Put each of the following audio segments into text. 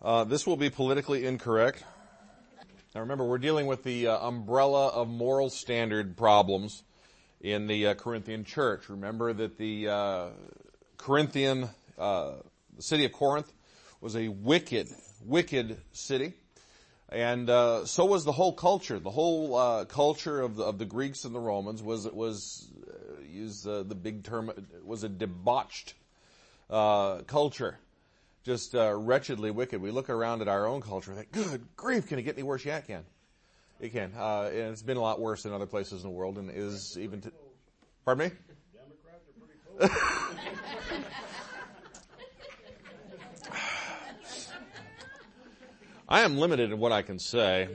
This will be politically incorrect. Now remember, we're dealing with the umbrella of moral standard problems in the Corinthian church. Remember that the city of Corinth was a wicked city. And so was the whole culture. The whole culture of the Greeks and the Romans was use the big term, was a debauched culture. Just wretchedly wicked. We look around at our own culture and think, good grief, can it get any worse? Yeah, it can. It can. And it's been a lot worse in other places in the world and is even... Pardon me? Democrats are pretty close. I am limited in what I can say,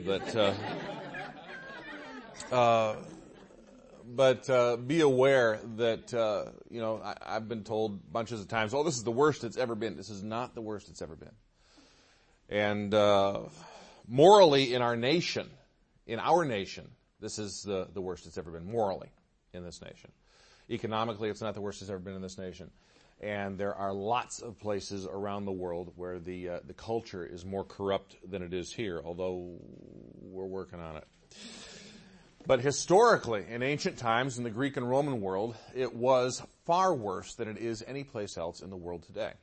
but be aware that, I've been told bunches of times, oh, this is the worst it's ever been. This is not the worst it's ever been. And morally in our nation, this is the worst it's ever been, morally, in this nation. Economically, it's not the worst it's ever been in this nation. And there are lots of places around the world where the culture is more corrupt than it is here, although we're working on it. But historically, in ancient times, in the Greek and Roman world, it was far worse than it is any place else in the world today.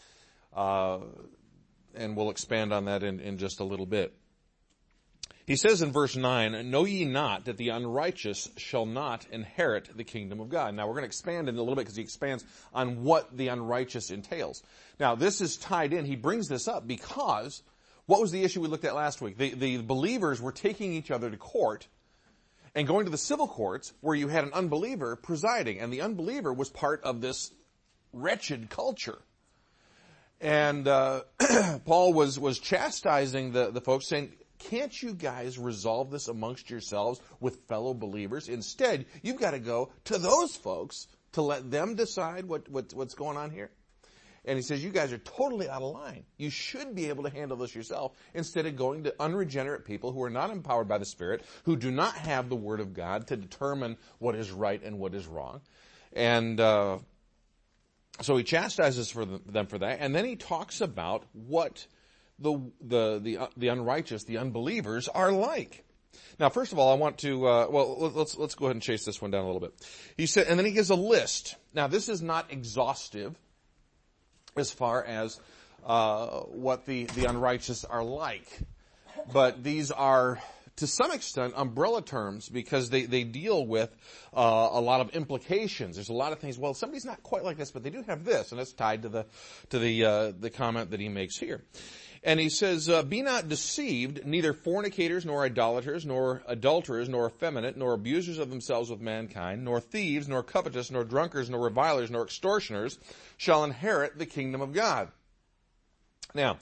And we'll expand on that in just a little bit. He says in verse 9, know ye not that the unrighteous shall not inherit the kingdom of God. Now we're going to expand in a little bit because he expands on what the unrighteous entails. Now this is tied in. He brings this up because what was the issue we looked at last week? The believers were taking each other to court and going to the civil courts where you had an unbeliever presiding, and the unbeliever was part of this wretched culture. And Paul was chastising the folks, saying, can't you guys resolve this amongst yourselves with fellow believers? Instead, you've got to go to those folks to let them decide what's going on here. And he says, you guys are totally out of line. You should be able to handle this yourself instead of going to unregenerate people who are not empowered by the Spirit, who do not have the Word of God to determine what is right and what is wrong. And so he chastises them for that. And then he talks about what the unrighteous, the unbelievers are like. Now, first of all, I want to, let's go ahead and chase this one down a little bit. He said, and then he gives a list. Now, this is not exhaustive as far as, what the unrighteous are like. But these are, to some extent, umbrella terms because they deal with, a lot of implications. There's a lot of things, well, somebody's not quite like this, but they do have this, and it's tied to the comment that he makes here. And he says, be not deceived, neither fornicators, nor idolaters, nor adulterers, nor effeminate, nor abusers of themselves with mankind, nor thieves, nor covetous, nor drunkards, nor revilers, nor extortioners shall inherit the kingdom of God. Now,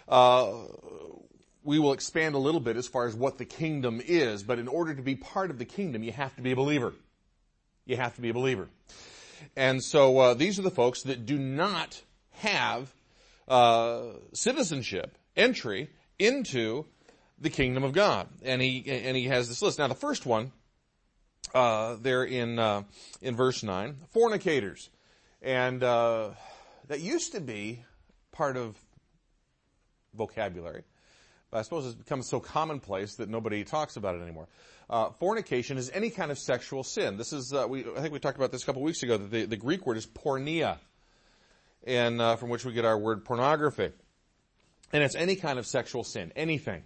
we will expand a little bit as far as what the kingdom is, but in order to be part of the kingdom, you have to be a believer. You have to be a believer. And so these are the folks that do not have citizenship, entry into the kingdom of God. And he has this list. Now the first one, there in verse 9, fornicators. And, that used to be part of vocabulary. But I suppose it's become so commonplace that nobody talks about it anymore. Fornication is any kind of sexual sin. This is, I think we talked about this a couple weeks ago, that the Greek word is porneia. And from which we get our word pornography. And it's any kind of sexual sin. Anything.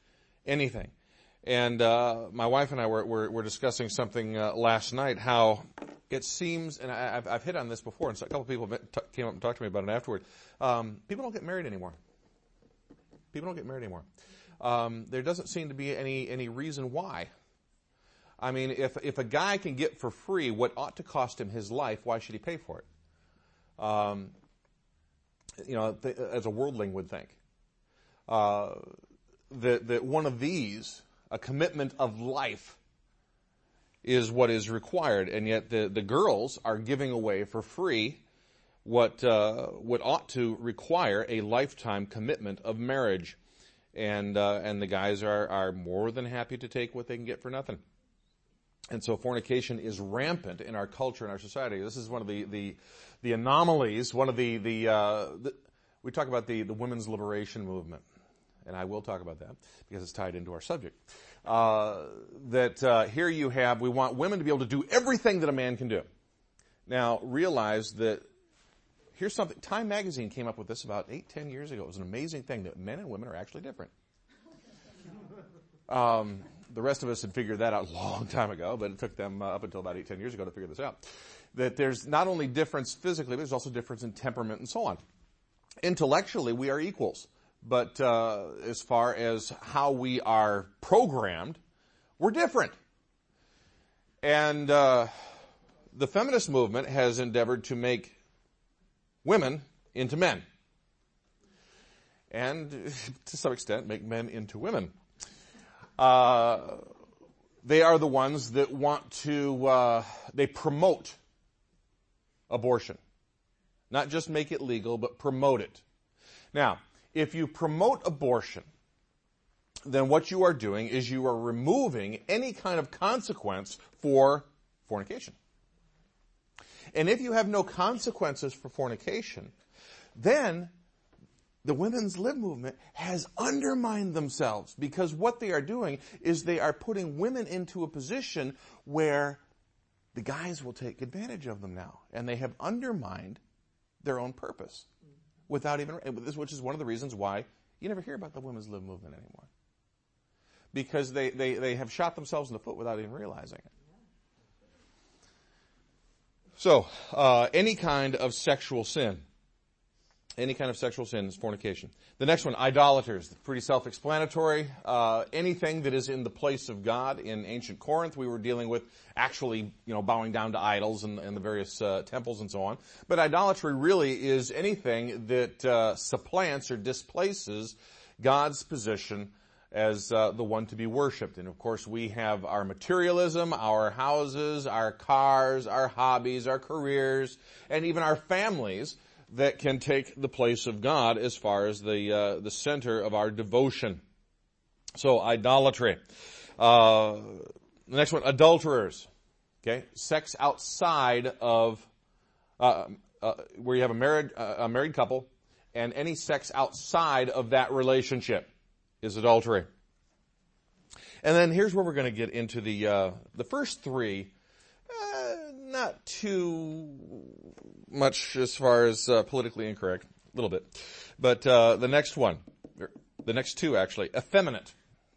And my wife and I were discussing something last night, how it seems, and I've hit on this before, and so a couple people came up and talked to me about it afterward. People don't get married anymore. There doesn't seem to be any reason why. I mean, if a guy can get for free what ought to cost him his life, why should he pay for it? As a worldling would think, that one of these, a commitment of life, is what is required, and yet the girls are giving away for free what ought to require a lifetime commitment of marriage, and the guys are more than happy to take what they can get for nothing. And so fornication is rampant in our culture and our society. This is one of the anomalies, one of the we talk about the women's liberation movement, and I will talk about that because it's tied into our subject. Here you have, we want women to be able to do everything that a man can do. Now, realize that here's something, Time Magazine came up with this about 8-10 years ago. It was an amazing thing that men and women are actually different. The rest of us had figured that out a long time ago, but it took them up until about 8-10 years ago to figure this out. That there's not only difference physically, but there's also difference in temperament and so on. Intellectually, we are equals. But as far as how we are programmed, we're different. And the feminist movement has endeavored to make women into men. And to some extent, make men into women. They are the ones that want to, they promote abortion. Not just make it legal, but promote it. Now, if you promote abortion, then what you are doing is you are removing any kind of consequence for fornication. And if you have no consequences for fornication, then the women's lib movement has undermined themselves, because what they are doing is they are putting women into a position where the guys will take advantage of them now. And they have undermined their own purpose without even, which is one of the reasons why you never hear about the women's lib movement anymore. Because they have shot themselves in the foot without even realizing it. So, any kind of sexual sin. Any kind of sexual sin is fornication. The next one, idolaters. Pretty self-explanatory. Anything that is in the place of God. In ancient Corinth, we were dealing with actually, bowing down to idols and the various temples and so on. But idolatry really is anything that supplants or displaces God's position as the one to be worshipped. And of course, we have our materialism, our houses, our cars, our hobbies, our careers, and even our families that can take the place of God as far as the center of our devotion. So, idolatry. The next one, adulterers. Okay, sex outside of where you have a married couple, and any sex outside of that relationship is adultery. And then here's where we're going to get into the first three. Not too much as far as politically incorrect, a little bit. But the next one, the next two actually, effeminate.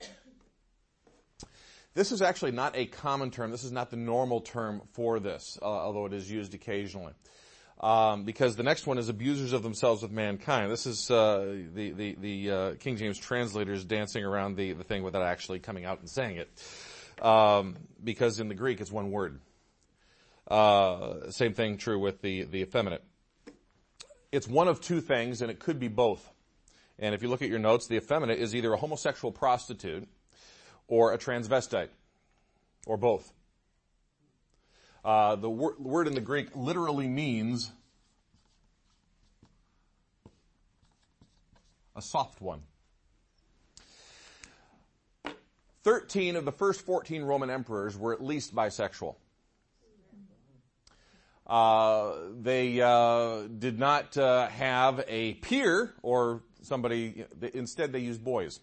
This is actually not a common term. This is not the normal term for this, although it is used occasionally. Because the next one is abusers of themselves with mankind. This is the King James translators dancing around the thing without actually coming out and saying it. Because in the Greek it's one word. Same thing true with the effeminate. It's one of two things, and it could be both. And if you look at your notes, the effeminate is either a homosexual prostitute or a transvestite, or both. The word in the Greek literally means a soft one. 13 of the first 14 Roman emperors were at least bisexual. They did not have a peer or somebody. Instead, they used boys.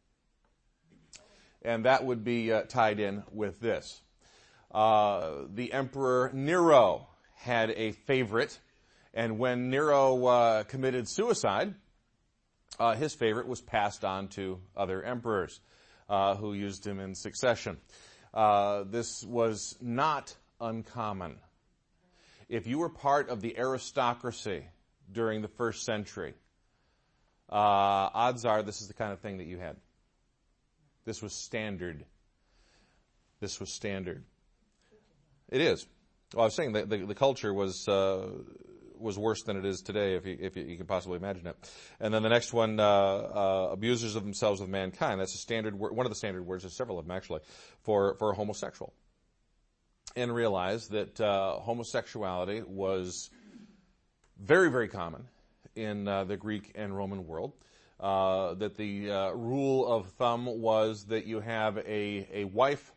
And that would be tied in with this. The Emperor Nero had a favorite, and when Nero committed suicide, his favorite was passed on to other emperors who used him in succession. This was not uncommon. If you were part of the aristocracy during the first century, odds are this is the kind of thing that you had. This was standard. This was standard. It is. Well, I was saying that the culture was worse than it is today, if you can possibly imagine it. And then the next one, abusers of themselves with mankind. That's a standard word, one of the standard words. There's several of them actually for a homosexual. And realize that homosexuality was very, very common in the Greek and Roman world. That the rule of thumb was that you have a wife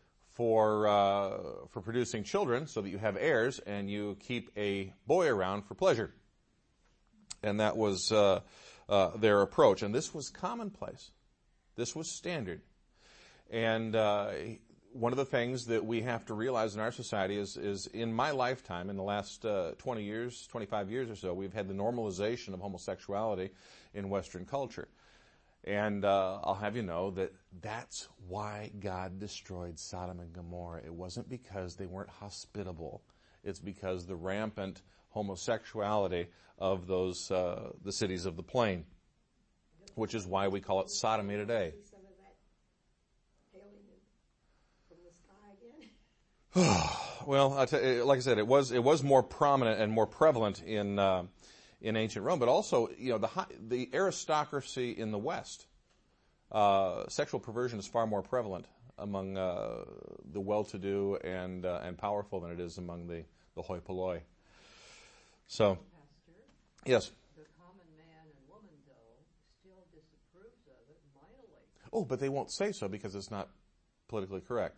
for producing children, so that you have heirs, and you keep a boy around for pleasure. And that was their approach. And this was commonplace. This was standard. And one of the things that we have to realize in our society is in my lifetime, in the last 20 years, 25 years or so, we've had the normalization of homosexuality in Western culture. And I'll have you know that that's why God destroyed Sodom and Gomorrah. It wasn't because they weren't hospitable. It's because the rampant homosexuality of those the cities of the plain, which is why we call it sodomy today. Some of that hailing from the sky again. Well, like I said, it was more prominent and more prevalent in ancient Rome, but also, the aristocracy in the West. Sexual perversion is far more prevalent among the well-to-do and powerful than it is among the hoi polloi. So, Pastor, yes. the common man and woman, though, still disapproves of it mightily. Oh, but they won't say so because it's not politically correct.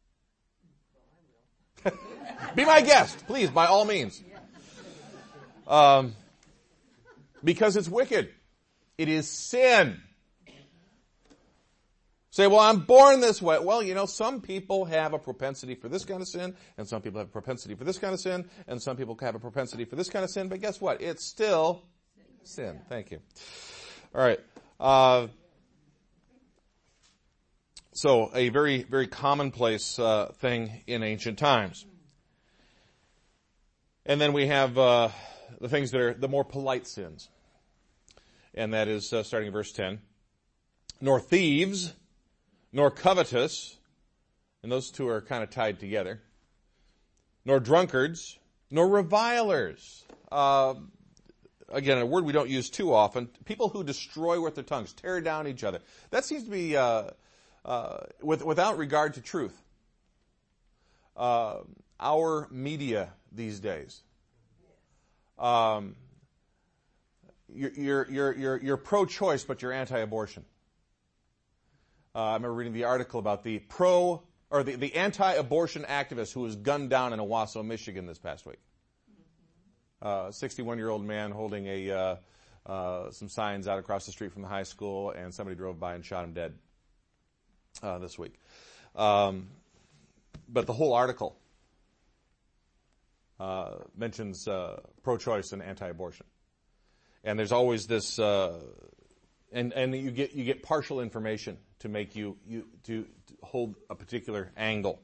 Well, I will. Be my guest, please, by all means. Because it's wicked. It is sin. Say, well, I'm born this way. Well, some people have a propensity for this kind of sin, and some people have a propensity for this kind of sin, and some people have a propensity for this kind of sin, but guess what? It's still sin. Thank you. All right. So a very, very commonplace thing in ancient times. And then we have the things that are the more polite sins. And that is starting in verse 10. Nor thieves, nor covetous, and those two are kind of tied together, nor drunkards, nor revilers. Again, a word we don't use too often. People who destroy with their tongues, tear down each other. That seems to be without regard to truth. Our media these days. You're pro-choice, but you're anti-abortion. I remember reading the article about the anti-abortion activist who was gunned down in Owasso, Michigan this past week. 61-year-old man holding some signs out across the street from the high school, and somebody drove by and shot him dead this week. But the whole article mentions pro-choice and anti-abortion, and there's always this, and you get partial information to make you to hold a particular angle.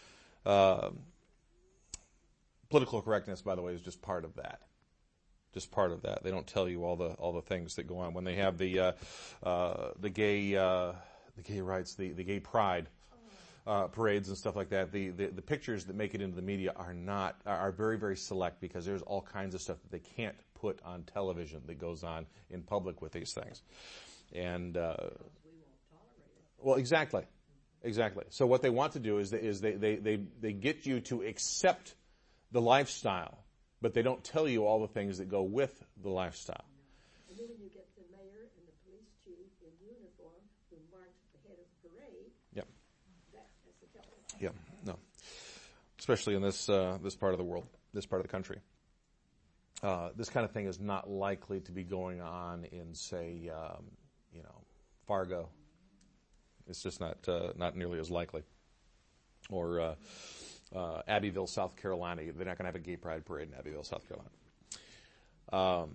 Political correctness, by the way, is just part of that. Just part of that. They don't tell you all the things that go on when they have the gay rights, the gay pride parades and stuff like that. The pictures that make it into the media are very, very select, because there's all kinds of stuff that they can't put on television that goes on in public with these things. And well, exactly. So what they want to do is they get you to accept the lifestyle, but they don't tell you all the things that go with the lifestyle. And then when you get the mayor and the police chief in uniform who march at the head of the parade, Yep. that's the killer. Yeah, no. Especially in this part of the world, this part of the country. This kind of thing is not likely to be going on in, say, Fargo. It's just not nearly as likely. Or Abbeville, South Carolina. They're not going to have a gay pride parade in Abbeville, South Carolina. No,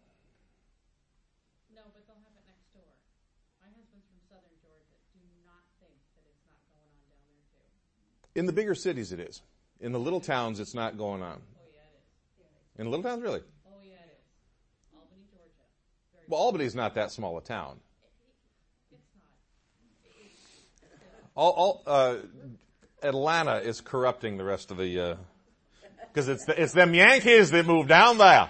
but they'll have it next door. My husband's from southern Georgia. Do not think that it's not going on down there, too. In the bigger cities, it is. In the little towns, it's not going on. Oh, yeah, it is. In the little towns, really? Oh, yeah, it is. Albany, Georgia. Well, Albany's not that small a town. It's not. Atlanta is corrupting the rest of the, because it's them Yankees that moved down there.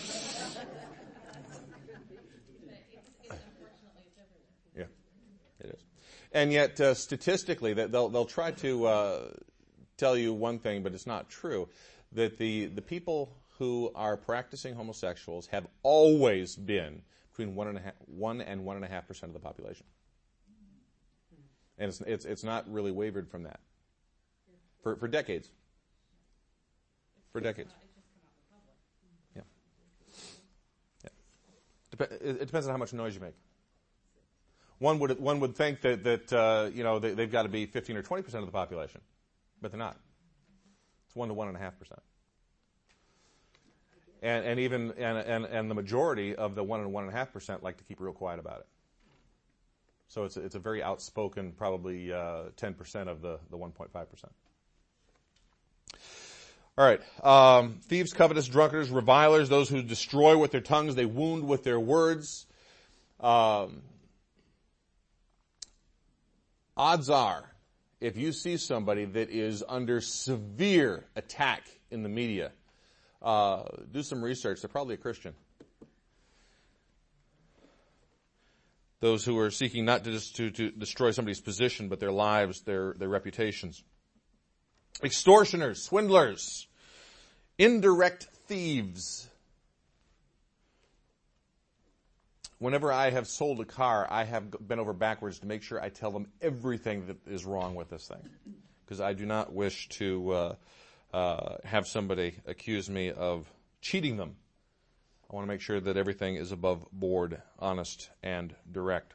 Yeah, it is. And yet, statistically, they'll try to tell you one thing, but it's not true. That the people who are practicing homosexuals have always been between 1 and 1.5% of the population, and it's not really wavered from that for decades. For decades. Yeah. Yeah. It depends on how much noise you make. One would think that they've got to be 15 or 20% of the population, but they're not. It's 1 to 1.5%. And the majority of the 1 and 1.5% like to keep real quiet about it. So it's a very outspoken, probably 10% of the 1.5%. All right. Thieves, covetous, drunkards, revilers, those who destroy with their tongues, they wound with their words. Odds are, if you see somebody that is under severe attack in the media, do some research. They're probably a Christian. Those who are seeking not just to destroy somebody's position, but their lives, their reputations. Extortioners, swindlers, indirect thieves. Whenever I have sold a car, I have bent over backwards to make sure I tell them everything that is wrong with this thing. Because I do not wish to have somebody accuse me of cheating them. I want to make sure that everything is above board, honest, and direct.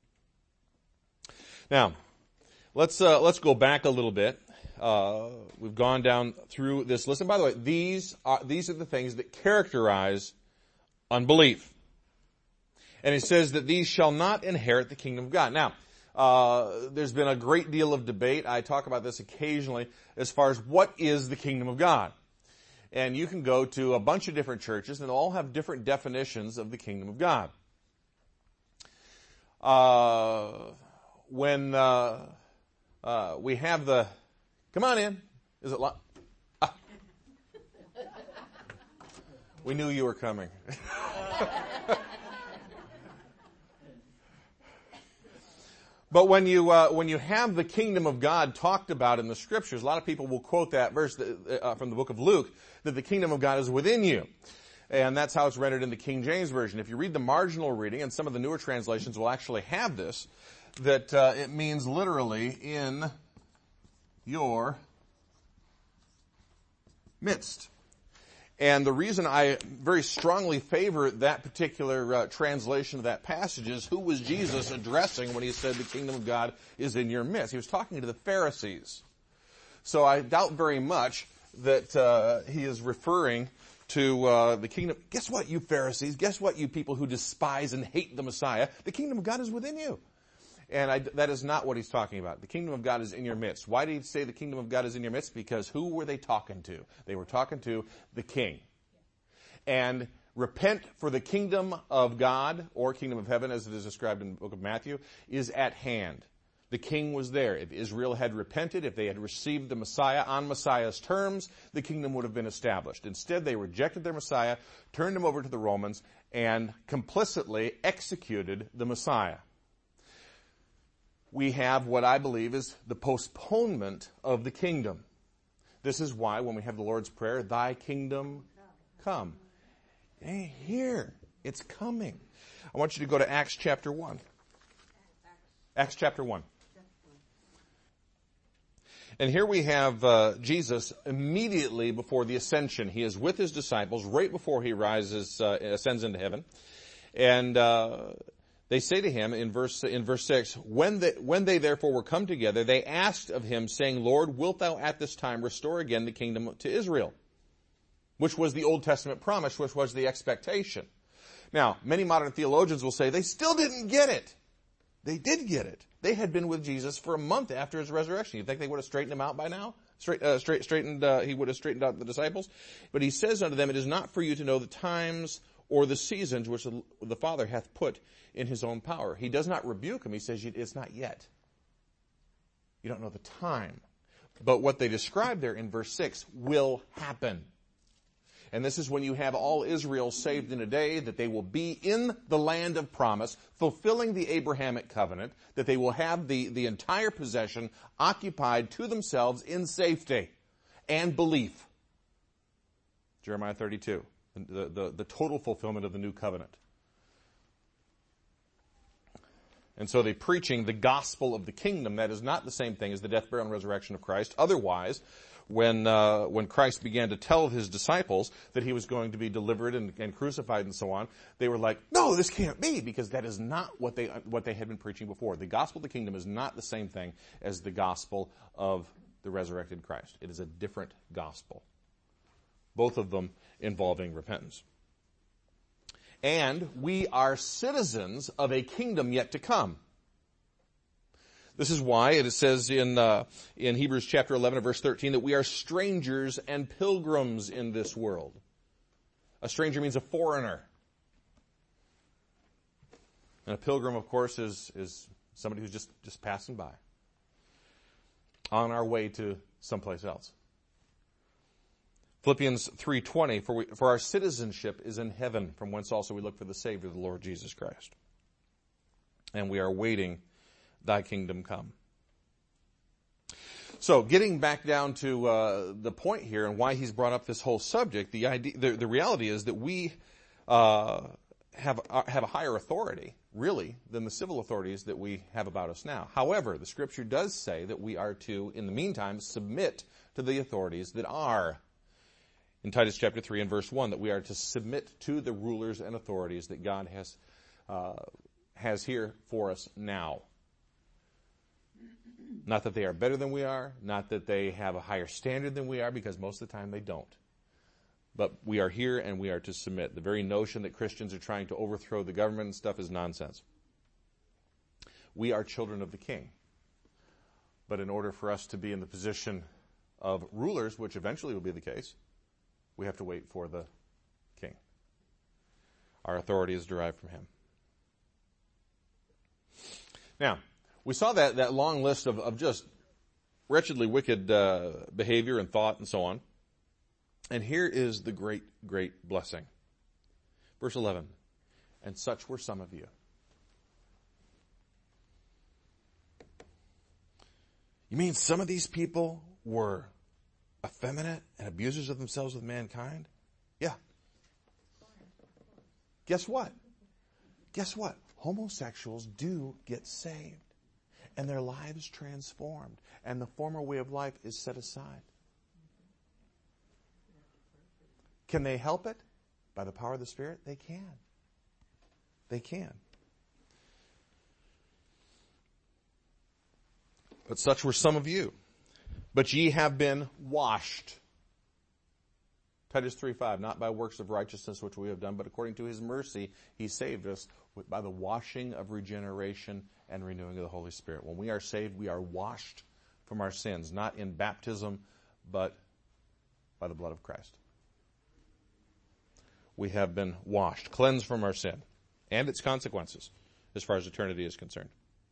Now, let's go back a little bit. We've gone down through this list. And by the way, these are the things that characterize unbelief. And it says that these shall not inherit the kingdom of God. Now, there's been a great deal of debate. I talk about this occasionally as far as what is the kingdom of God. And you can go to a bunch of different churches and all have different definitions of the kingdom of God. When we have the, come on in. Is it loud? Ah. We knew you were coming. But when you have the kingdom of God talked about in the scriptures, a lot of people will quote that verse from the book of Luke, that the kingdom of God is within you. And that's how it's rendered in the King James Version. If you read the marginal reading, and some of the newer translations will actually have this, that it means literally in your midst. And the reason I very strongly favor that particular translation of that passage is, who was Jesus addressing when he said the kingdom of God is in your midst? He was talking to the Pharisees. So I doubt very much that he is referring to the kingdom. Guess what, you Pharisees? Guess what, you people who despise and hate the Messiah? The kingdom of God is within you. And that is not what he's talking about. The kingdom of God is in your midst. Why did he say the kingdom of God is in your midst? Because who were they talking to? They were talking to the king. And repent, for the kingdom of God, or kingdom of heaven as it is described in the book of Matthew, is at hand. The king was there. If Israel had repented, if they had received the Messiah on Messiah's terms, the kingdom would have been established. Instead, they rejected their Messiah, turned him over to the Romans, and complicitly executed the Messiah. We have what I believe is the postponement of the kingdom. This is why when we have the Lord's Prayer, thy kingdom come. It ain't here. It's coming. I want you to go to Acts chapter 1. Acts chapter 1. And here we have Jesus immediately before the ascension. He is with his disciples right before he ascends into heaven. And they say to him in verse 6, when they therefore were come together, they asked of him, saying, Lord, wilt thou at this time restore again the kingdom to Israel? Which was the Old Testament promise, which was the expectation. Now, many modern theologians will say they still didn't get it. They did get it. They had been with Jesus for a month after his resurrection. You think they would have straightened him out by now? He would have straightened out the disciples. But he says unto them, it is not for you to know the times or the seasons which the Father hath put in his own power. He does not rebuke them. He says, it's not yet. You don't know the time. But what they describe there in verse 6 will happen. And this is when you have all Israel saved in a day, that they will be in the land of promise, fulfilling the Abrahamic covenant, that they will have the entire possession occupied to themselves in safety and belief. Jeremiah 32, the total fulfillment of the new covenant. And so they're preaching the gospel of the kingdom. That is not the same thing as the death, burial, and resurrection of Christ. Otherwise, when Christ began to tell his disciples that he was going to be delivered and crucified and so on, they were like, no, this can't be, because that is not what they had been preaching before. The gospel of the kingdom is not the same thing as the gospel of the resurrected Christ. It is a different gospel. Both of them involving repentance. And we are citizens of a kingdom yet to come. This is why it says in Hebrews chapter 11 verse 13 that we are strangers and pilgrims in this world. A stranger means a foreigner. And a pilgrim, of course, is somebody who's just passing by, on our way to someplace else. Philippians 3:20, for our citizenship is in heaven, from whence also we look for the Savior, the Lord Jesus Christ. And we are waiting, thy kingdom come. So, getting back down to the point here and why he's brought up this whole subject, the reality is that we have a higher authority, really, than the civil authorities that we have about us now. However, the Scripture does say that we are to, in the meantime, submit to the authorities that are. In Titus chapter 3 and verse 1, that we are to submit to the rulers and authorities that God has here for us now. Not that they are better than we are, not that they have a higher standard than we are, because most of the time they don't. But we are here and we are to submit. The very notion that Christians are trying to overthrow the government and stuff is nonsense. We are children of the King. But in order for us to be in the position of rulers, which eventually will be the case, we have to wait for the King. Our authority is derived from him. Now, we saw that long list of just wretchedly wicked behavior and thought and so on. And here is the great, great blessing. Verse 11, and such were some of you. You mean some of these people were effeminate and abusers of themselves with mankind? Yeah. Guess what? Homosexuals do get saved. And their lives transformed. And the former way of life is set aside. Can they help it? By the power of the Spirit? They can. They can. But such were some of you. But ye have been washed. Titus 3:5, not by works of righteousness which we have done, but according to his mercy, he saved us by the washing of regeneration and renewing of the Holy Spirit. When we are saved, we are washed from our sins, not in baptism, but by the blood of Christ. We have been washed, cleansed from our sin and its consequences as far as eternity is concerned.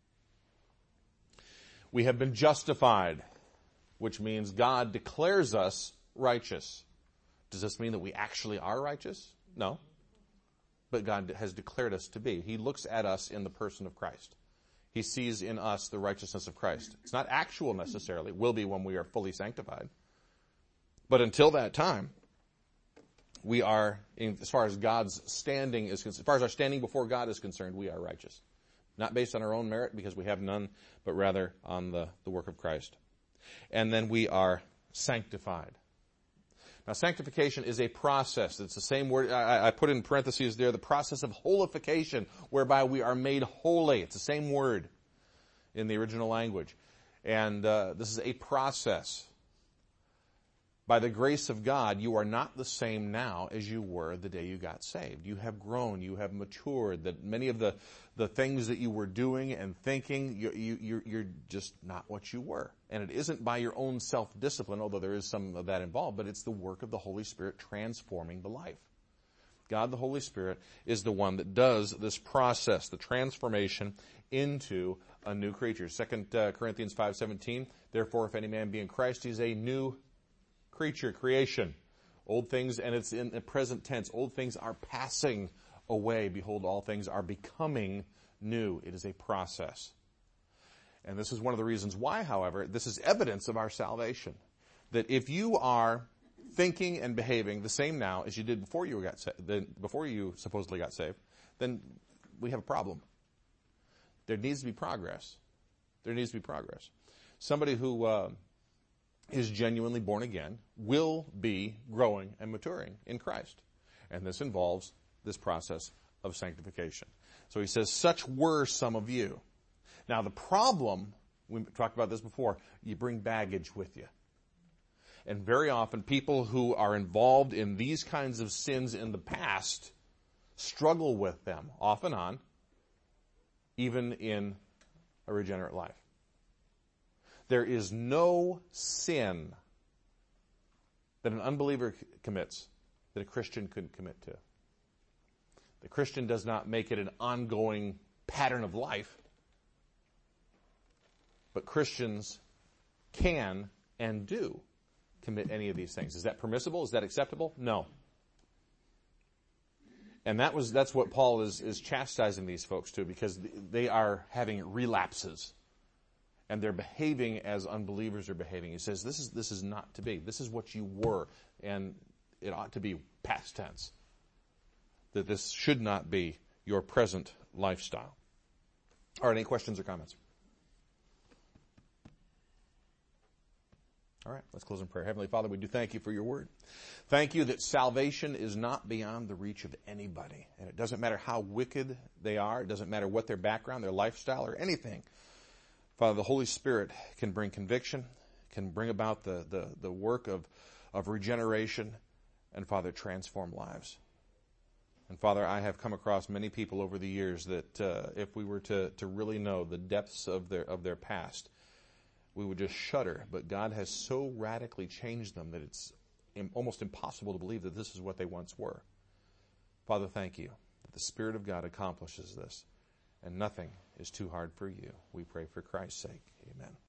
We have been justified, which means God declares us righteous. Does this mean that we actually are righteous? No. But God has declared us to be. He looks at us in the person of Christ. He sees in us the righteousness of Christ. It's not actual necessarily. It will be when we are fully sanctified. But until that time, we are, as far as God's standing is concerned, as far as our standing before God is concerned, we are righteous. Not based on our own merit, because we have none, but rather on the work of Christ. And then we are sanctified. Now, sanctification is a process. It's the same word. I put in parentheses there, the process of holification, whereby we are made holy. It's the same word in the original language. And this is a process. By the grace of God, you are not the same now as you were the day you got saved. You have grown. You have matured. That many of the things that you were doing and thinking, you're just not what you were. And it isn't by your own self-discipline, although there is some of that involved, but it's the work of the Holy Spirit transforming the life. God, the Holy Spirit, is the one that does this process, the transformation into a new creature. 2 Corinthians 5:17, therefore, if any man be in Christ, he is a new creature, creation. Old things, and it's in the present tense, old things are passing away. Behold, all things are becoming new. It is a process. And this is one of the reasons why, however, this is evidence of our salvation. That if you are thinking and behaving the same now as you did before you supposedly got saved, then we have a problem. There needs to be progress. There needs to be progress. Somebody who is genuinely born again will be growing and maturing in Christ. And this involves this process of sanctification. So he says, such were some of you. Now the problem, we talked about this before, you bring baggage with you. And very often people who are involved in these kinds of sins in the past struggle with them off and on, even in a regenerate life. There is no sin that an unbeliever commits that a Christian could commit to. The Christian does not make it an ongoing pattern of life, but Christians can and do commit any of these things. Is that permissible? Is that acceptable? No. And that's what Paul is chastising these folks to, because they are having relapses. And they're behaving as unbelievers are behaving. He says, this is not to be. This is what you were. And it ought to be past tense. That this should not be your present lifestyle. All right, any questions or comments? All right, let's close in prayer. Heavenly Father, we do thank you for your word. Thank you that salvation is not beyond the reach of anybody. And it doesn't matter how wicked they are. It doesn't matter what their background, their lifestyle, or anything. Father, the Holy Spirit can bring conviction, can bring about the work of regeneration, and Father, transform lives. And Father, I have come across many people over the years that if we were to really know the depths of their past, we would just shudder. But God has so radically changed them that it's almost impossible to believe that this is what they once were. Father, thank you that the Spirit of God accomplishes this, and nothing is too hard for you. We pray for Christ's sake. Amen.